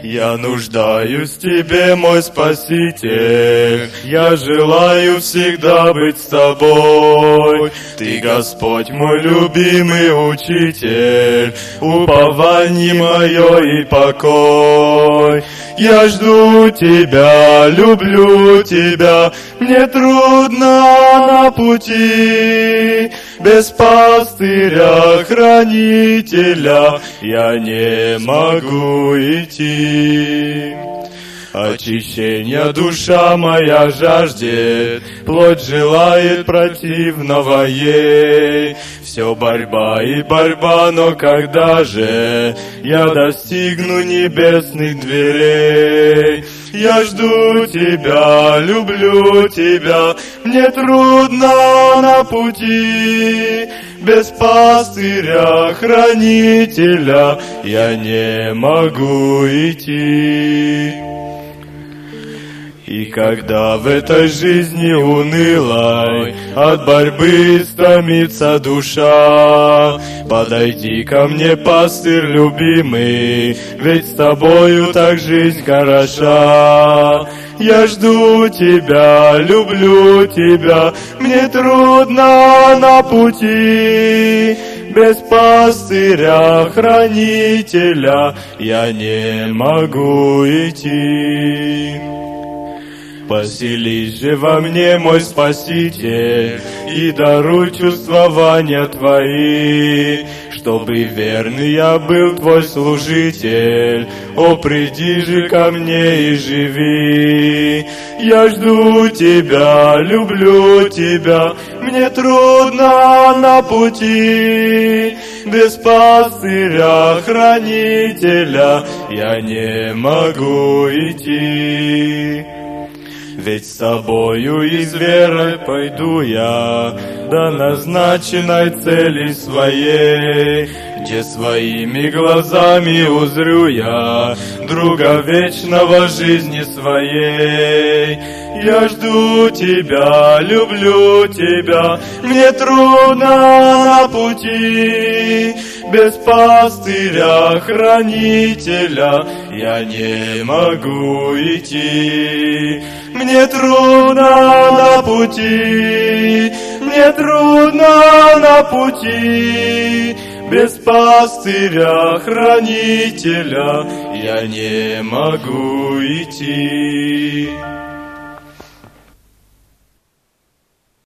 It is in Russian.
Я нуждаюсь в Тебе, мой Спаситель, я желаю всегда быть с Тобой. Ты, Господь, мой любимый Учитель, упование мое и покой. Я жду Тебя, люблю Тебя, мне трудно на пути. Без пастыря, хранителя я не могу идти. Очищения душа моя жаждет, плоть желает противного ей. Все борьба и борьба, но когда же я достигну небесных дверей? Я жду Тебя, люблю Тебя, мне трудно на пути. Без пастыря, хранителя я не могу идти. И когда в этой жизни унылой от борьбы стомится душа, подойди ко мне, пастырь любимый, ведь с тобою так жизнь хороша. Я жду Тебя, люблю Тебя, мне трудно на пути. Без пастыря, хранителя я не могу идти. Поселись же во мне, мой Спаситель, и даруй чувствования Твои, чтобы верный я был Твой служитель. О, приди же ко мне и живи. Я жду Тебя, люблю Тебя, мне трудно на пути. Без пастыря, хранителя я не могу идти. Ведь с Тобою и с верой пойду я до назначенной цели своей, где своими глазами узрю я друга вечного жизни своей. Я жду Тебя, люблю Тебя, мне трудно на пути. Без пастыря, хранителя я не могу идти. Мне трудно на пути, мне трудно на пути. Без пастыря, хранителя я не могу идти.